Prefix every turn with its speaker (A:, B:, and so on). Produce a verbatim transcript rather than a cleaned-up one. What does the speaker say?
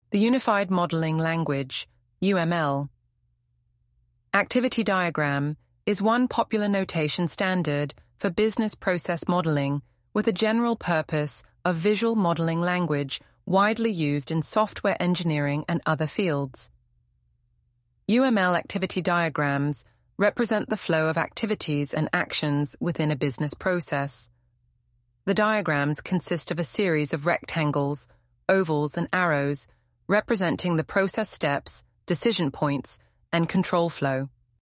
A: The Unified Modeling Language, U M L. Activity diagram is one popular notation standard for business process modeling with a general purpose of visual modeling language widely used in software engineering and other fields. U M L activity diagrams represent the flow of activities and actions within a business process. The diagrams consist of a series of rectangles, ovals, and arrows representing the process steps, decision points, and control flow.